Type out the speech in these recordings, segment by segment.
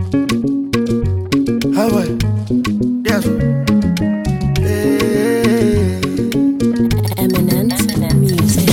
How boy? Yes. Eminent music.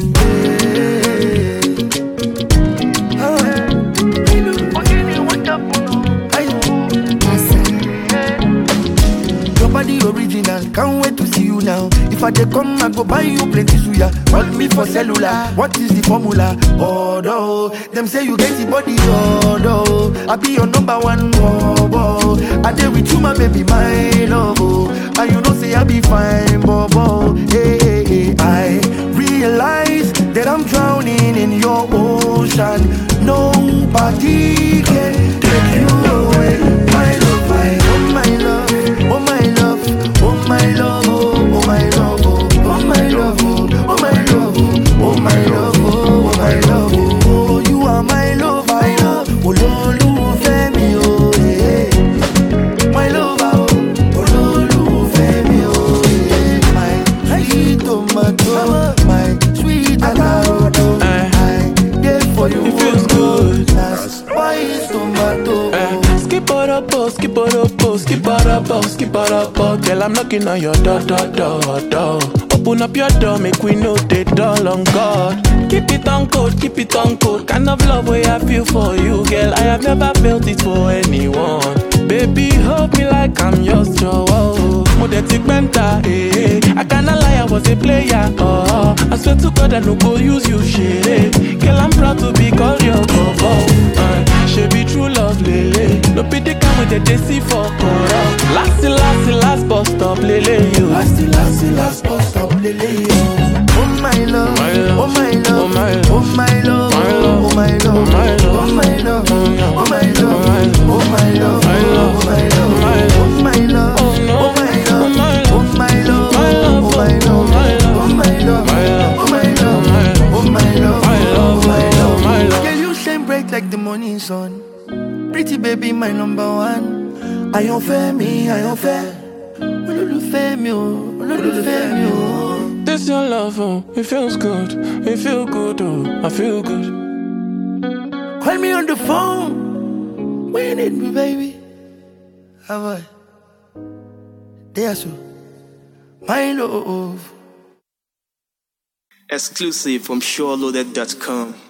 Your body original, can't wait to see you now. If I dey come, I go buy you plenty suya. Call me for cellular, what is the formula? Oh no, them say you get the body, oh no. I be your number one, oh, oh. I dey with you, my baby, my love, oh. And you know say I be fine, bobo. Hey, hey, hey. I realize that I'm drowning in your ocean. Nobody can take you away, my love, oh my love, oh my love, oh my love, oh my love, oh my love, oh my love, oh my love, oh my love, oh you are my love, I love, oh Lord, Femi, oh yeah, my love, oh Lord, Femi, oh yeah, my sweet tomato, my sweet avocado, I get for you, it feels good. That's why it's tomato. Skip it up, oh, skip it up, oh, skip it up, oh, skip it up, oh. Girl, I'm knocking on your door. Open up your door, make we know the door on God. Keep it on code, kind of love way I feel for you, girl. I have never felt it for anyone. Baby, hold me like I'm yours, Joe. Modetic mentor, eh. I cannot lie, I was a player, oh. I swear to God, I no go use you, shit. Girl, I'm proud to be called your cover. She be true love, lele. No pity come with the DC for Cora. Last bus stop, lele, you. Last bus stop, lele, you. Oh my love, oh my love, oh my love, oh my love, oh my love, oh my love, oh my love, oh my love, oh my love, oh my love, oh my love, oh my love, oh my love, oh my love, oh my love, oh my love, oh my love. Girl, you shine bright like the morning sun. Pretty baby, my number one. I don't fair me, I don't fair. Olólùfẹ́ mi o, olólùfẹ́ mi o. This your love, oh, it feels good, oh, I feel good. Call me on the phone when you need me, baby. How about so my love. Exclusive from SureLoaded.com.